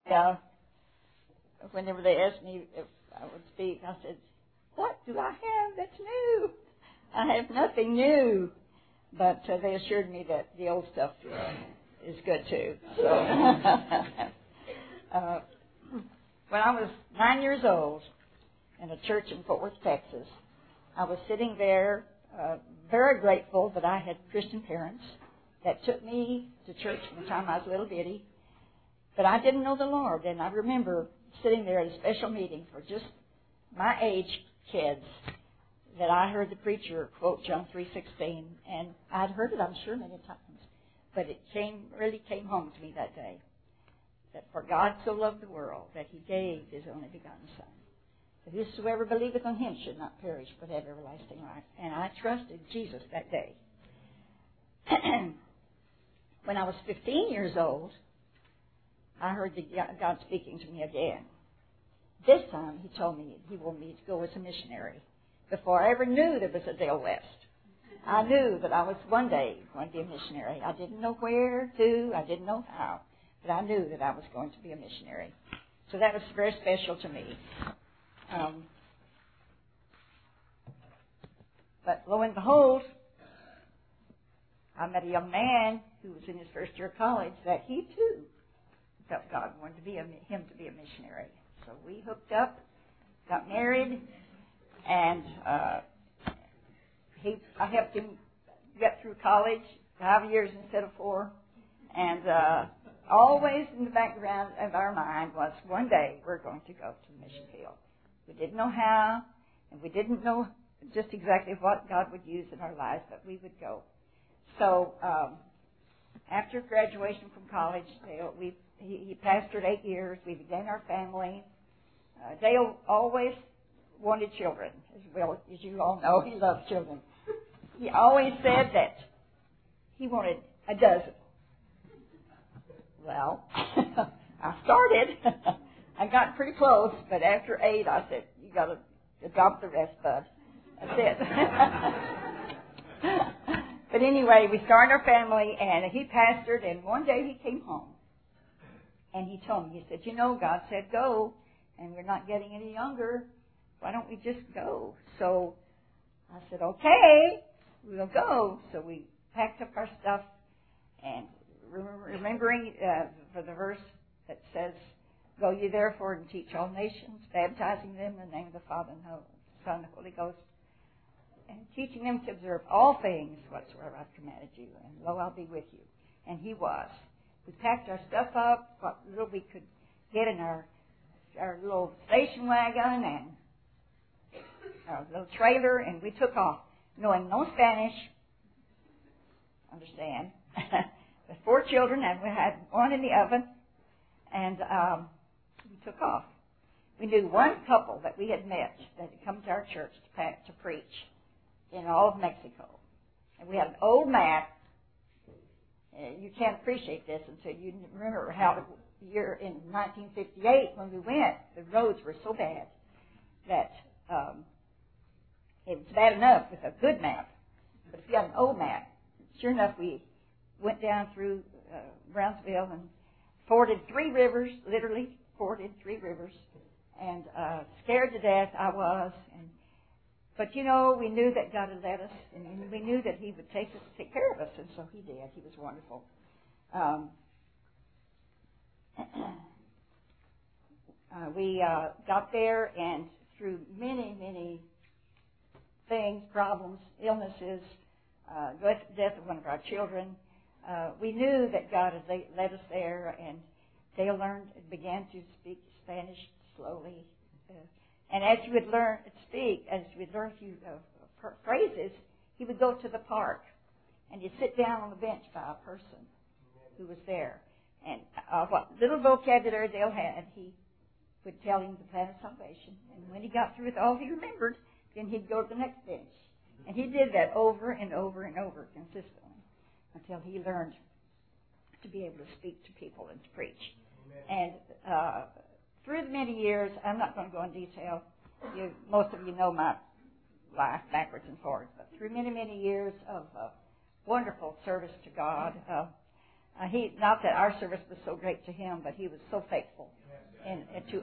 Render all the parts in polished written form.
whenever they asked me if I would speak, I said, "What do I have that's new? I have nothing new." But they assured me that the old stuff is good too. So when I was 9 years old in a church in Fort Worth, Texas, I was sitting there very grateful that I had Christian parents that took me to church from the time I was a little bitty. But I didn't know the Lord, and I remember sitting there at a special meeting for just my age kids that I heard the preacher quote John 3:16, and I'd heard it, I'm sure, many times. But it really came home to me that day, that for God so loved the world that He gave His only begotten Son, that whosoever believeth on Him should not perish but have everlasting life. And I trusted Jesus that day. When I was 15 years old, I heard God speaking to me again. This time He told me He wanted me to go as a missionary. Before I ever knew there was a Dale West, I knew that I was one day going to be a missionary. I didn't know where to, I didn't know how, but I knew that I was going to be a missionary. So that was very special to me. But lo and behold, I met a young man who was in his first year of college that he too felt God wanted him to be a missionary. So we hooked up, got married, and I helped him get through college, 5 years instead of 4. And always in the background of our mind was one day we're going to go to the mission field. We didn't know how, and we didn't know just exactly what God would use in our lives, but we would go. So after graduation from college, he pastored 8 years. We began our family. Dale always wanted children, as well as you all know. He loved children. He always said that he wanted a dozen. Well, I started. I got pretty close, but after 8, I said, "You got to adopt the rest, bud." That's it. But anyway, we started our family, and he pastored, and one day he came home, and he told me, he said, "You know, God said go, and we're not getting any younger. Why don't we just go?" So I said, "Okay, we'll go." So we packed up our stuff, and remembering for the verse that says, "Go ye therefore and teach all nations, baptizing them in the name of the Father and the Son and the Holy Ghost, and teaching them to observe all things whatsoever I've commanded you, and lo, I'll be with you." And He was. We packed our stuff up, what little we could get in our little station wagon and our little trailer, and we took off, knowing no Spanish, understand, with 4 children, and we had one in the oven, and we took off. We knew one couple that we had met that had come to our church to preach in all of Mexico. And we had an old map. You can't appreciate this until you remember how the year in 1958 when we went, the roads were so bad that it was bad enough with a good map. But if you had an old map, sure enough, we went down through Brownsville and forded 3 rivers, literally forded 3 rivers, and scared to death I was. But, you know, we knew that God had led us, and we knew that He would take care of us, and so He did. He was wonderful. We got there, and through many, many things, problems, illnesses, death of one of our children, we knew that God had led us there, and Dale began to speak Spanish slowly. And as he would learn to speak, as he would learn a few phrases, he would go to the park, and he'd sit down on the bench by a person who was there. And what little vocabulary Dale had, he would tell him the plan of salvation. And when he got through with all he remembered, then he'd go to the next bench. And he did that over and over and over consistently until he learned to be able to speak to people and to preach. Amen. And through the many years, I'm not going to go in detail. Most of you know my life backwards and forwards. But through many, many years of wonderful service to God, not that our service was so great to him, but he was so faithful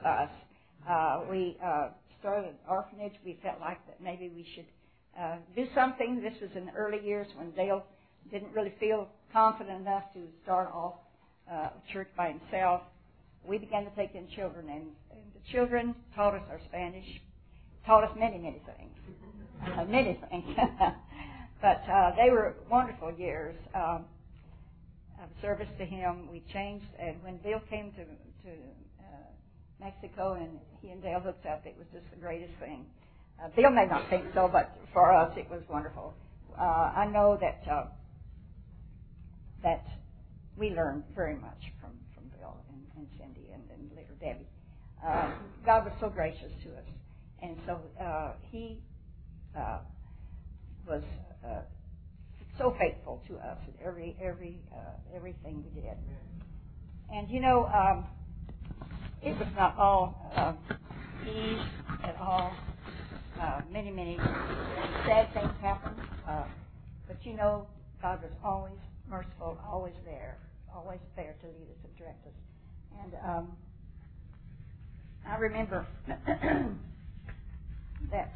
us. We started an orphanage. We felt like that maybe we should do something. This was in the early years when Dale didn't really feel confident enough to start off a church by himself. We began to take in children, and the children taught us our Spanish, taught us many, many things. Many things. But they were wonderful years of service to him. We changed, and when Bill came to Mexico and he and Dale hooked up, it was just the greatest thing. Bill may not think so, but for us it was wonderful. I know that that we learned very much from Bill and Cindy and later Debbie. God was so gracious to us, and so he was so faithful to us in everything we did. And you know, it was not all ease at all. Many, many sad things happened. But you know, God was always merciful, always there to lead us and direct us. And I remember that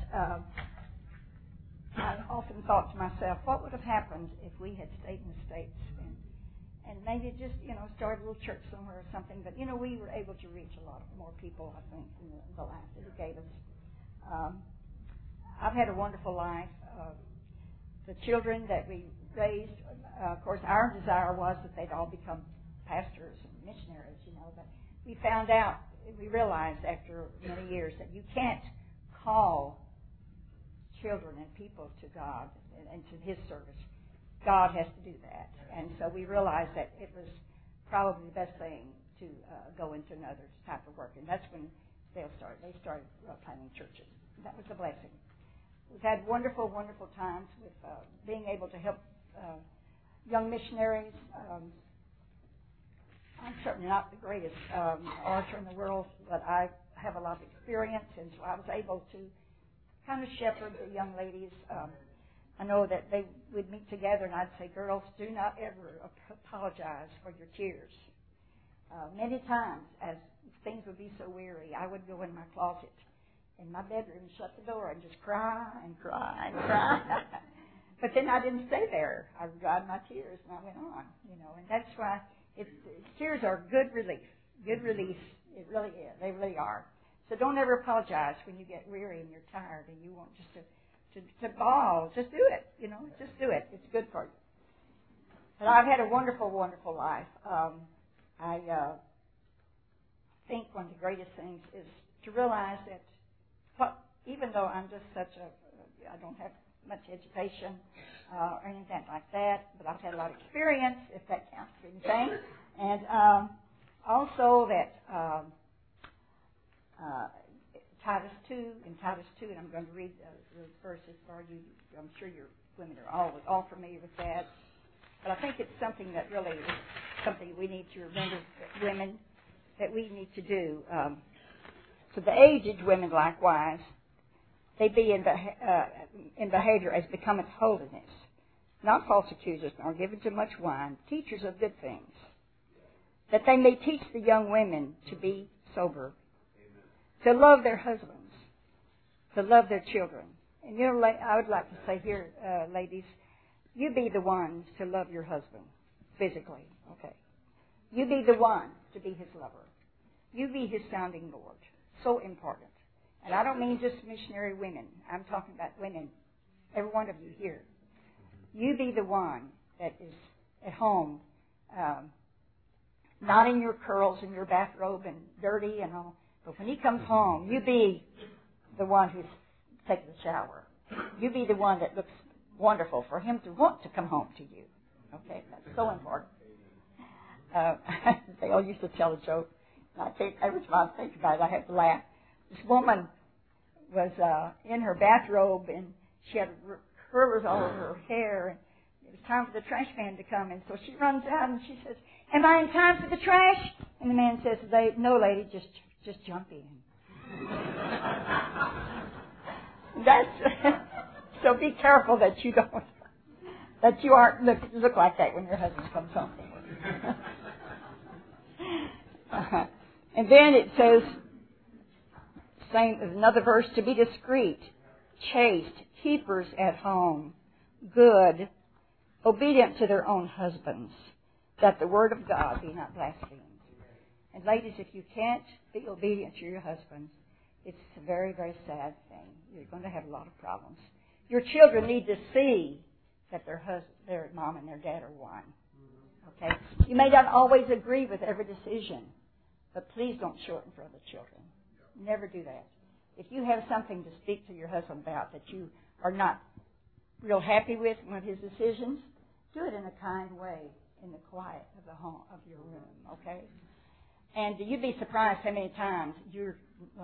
I often thought to myself, what would have happened if we had stayed in the States and maybe just, started a little church somewhere or something. But, we were able to reach a lot more people, I think, in the life that He gave us. I've had a wonderful life. The children that we raised, of course, our desire was that they'd all become pastors and missionaries, but we realized after many years that you can't call children and people to God and to His service. God has to do that. And so we realized that it was probably the best thing to go into another type of work. And that's when they started planting churches. That was a blessing. We've had wonderful, wonderful times with being able to help young missionaries. I'm certainly not the greatest orator in the world, but I have a lot of experience, and so I was able to kind of shepherd the young ladies. I know that they would meet together, and I'd say, girls, do not ever apologize for your tears. Many times, as things would be so weary, I would go in my closet in my bedroom, shut the door, and just cry and cry and cry. But then I didn't stay there. I dried my tears, and I went on, and that's why tears are good relief. Good relief, it really is. They really are. So don't ever apologize when you get weary and you're tired and you want just to bawl. Just do it, just do it. It's good for you. But I've had a wonderful, wonderful life. I think one of the greatest things is to realize that even though I'm just I don't have much education or anything like that, but I've had a lot of experience, if that counts for anything. And also that Titus 2, and I'm going to read those verses for you. I'm sure your women are all familiar with that. But I think it's something that really is something we need to remember, women, that we need to do. For the aged women, likewise, they be in behavior as becometh holiness, not false accusers, nor given to much wine, teachers of good things, that they may teach the young women to be sober, to love their husbands, to love their children. And I would like to say here, ladies, you be the ones to love your husband physically, okay? You be the one to be his lover. You be his sounding board. So important. And I don't mean just missionary women. I'm talking about women, every one of you here. You be the one that is at home, not in your curls and your bathrobe and dirty and all. But when he comes home, you be the one who's taking the shower. You be the one that looks wonderful for him to want to come home to you. Okay? That's so important. They all used to tell a joke. Every time I think about it, I have to laugh. This woman was in her bathrobe, and she had curlers all over her hair, and it was time for the trash man to come, and so she runs out and she says, "Am I in time for the trash?" And the man says, "No, lady, just jump in." That's so be careful that you aren't look like that when your husband comes home. And then it says, Same as another verse, to be discreet, chaste, keepers at home, good, obedient to their own husbands, that the word of God be not blasphemed. And ladies, if you can't be obedient to your husband, it's a very, very sad thing. You're going to have a lot of problems. Your children need to see that their mom and their dad are one. Okay? You may not always agree with every decision, but please don't show it in front of the children. Never do that. If you have something to speak to your husband about that you are not real happy with one of his decisions, do it in a kind way, in the quiet of the home of your room. Okay? And you'd be surprised how many times your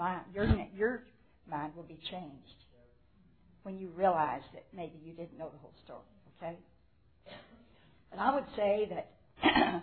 mind will be changed when you realize that maybe you didn't know the whole story. Okay? And I would say that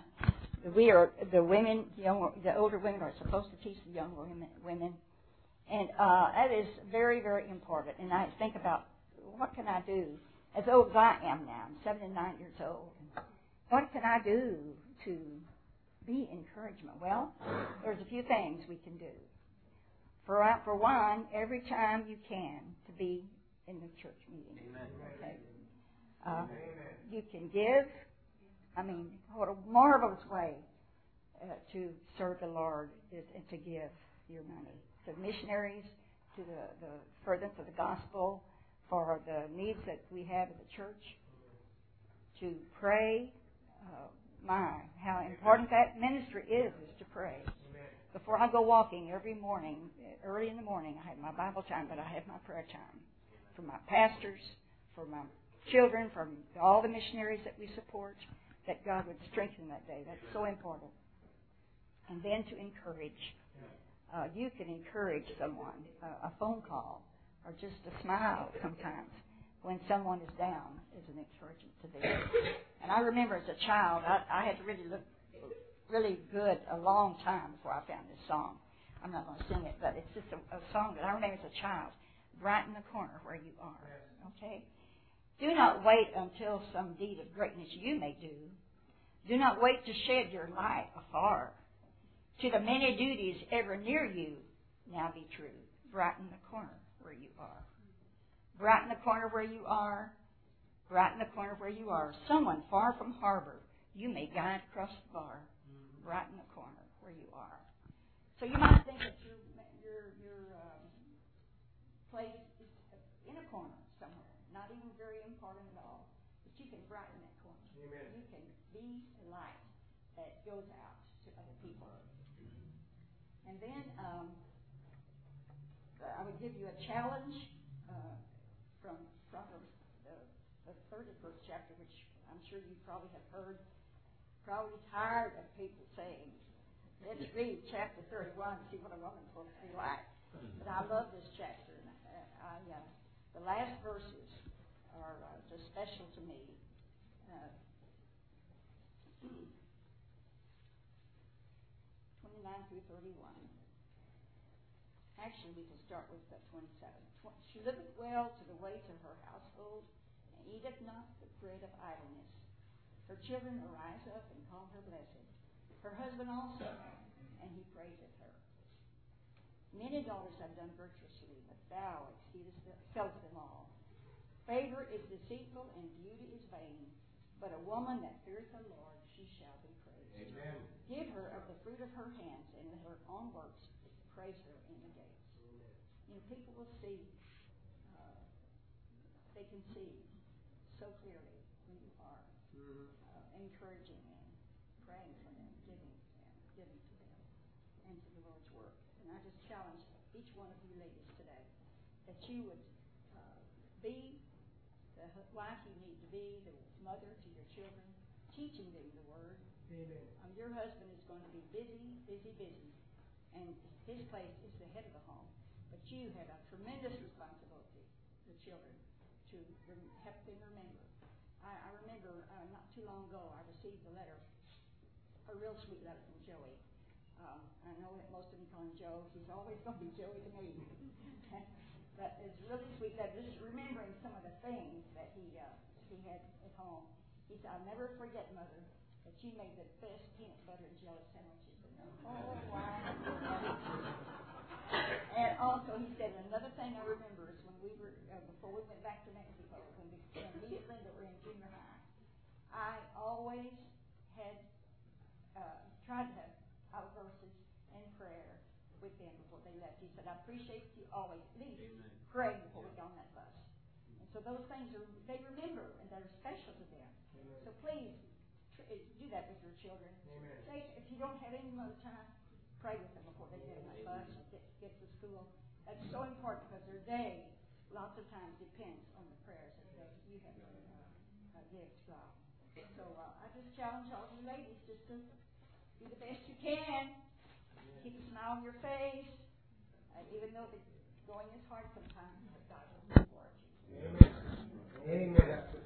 the older women are supposed to teach the younger women, and that is very, very important. And I think about, what can I do? As old as I am now, I'm 79 years old. What can I do to be encouragement? Well, there's a few things we can do. For one, every time you can, to be in the church meeting. Okay? You can give. I mean, what a marvelous way to serve the Lord is to give your money to missionaries, to the furtherance of the gospel, for the needs that we have in the church, to pray. How important that ministry is to pray. Before I go walking every morning, early in the morning, I have my Bible time, but I have my prayer time for my pastors, for my children, for all the missionaries that we support, that God would strengthen that day. That's so important. And then to encourage. You can encourage someone, a phone call, or just a smile sometimes when someone is down is an encouragement to them. And I remember as a child, I had to really look really good a long time before I found this song. I'm not going to sing it, but it's just a song that I remember as a child. Brighten the corner where you are. Okay? Do not wait until some deed of greatness you may do. Do not wait to shed your light afar. To the many duties ever near you, now be true. Brighten the corner where you are. Brighten the corner where you are. Brighten the corner where you are. Someone far from harbor, you may guide across the bar. Brighten the corner where you are. So you might think that your place is in a corner somewhere, not even very important at all, but you can brighten that corner. Amen. You can be a light that goes out to other people. And then I would give you a challenge from Proverbs, the 31st chapter, which I'm sure you probably have heard. Probably tired of people saying, let's read chapter 31 and see what a woman's supposed to be like. But I love this chapter. The last verses are just special to me. 29 through 31. Actually, we can start with 27. She liveth well to the ways of her household, and eateth not the bread of idleness. Her children arise up and call her blessed. Her husband also, and he praiseth her. Many daughters have done virtuously, but thou excellest them all. Favor is deceitful, and beauty is vain, but a woman that feareth the Lord, she shall be praised. Amen. Give her of the fruit of her hands, and in her own works praise her in the gates. Amen. You know, people will see, they can see so clearly when you are encouraging them, praying for them, giving to them, and to the Lord's work. And I just challenge each one of you ladies today that you would be the wife you need to be, the mother to your children, teaching them the Word. Amen. Your husband is going to be busy, and his place is the head of the home. But you have a tremendous responsibility, the children, to help them remember. I remember not too long ago I received a real sweet letter from Joey. I know that most of you call him Joe. He's always going to be Joey to me. But it's really sweet letter, just remembering some of the things that he had at home. He said, I'll never forget, Mother, that you made the best peanut butter and jelly sandwiches in the whole wide world. And also so he said, another thing I remember is when we were, before we went back to Mexico, when me and Linda were in junior high, I always had tried to have our verses and prayer with them before they left. He said, I appreciate you always at least praying before we go on that bus. And so those things they remember, and they're special to them. Amen. So please do that with your children. Say, if you don't have any other time, pray with them before they get on that bus and get to school. That's so important because their day, lots of times, depends on the prayers that you have to give to God. So I just challenge all you ladies just to do the best you can. Keep a smile on your face, even though the going is hard sometimes. But God will support you. Amen. Amen.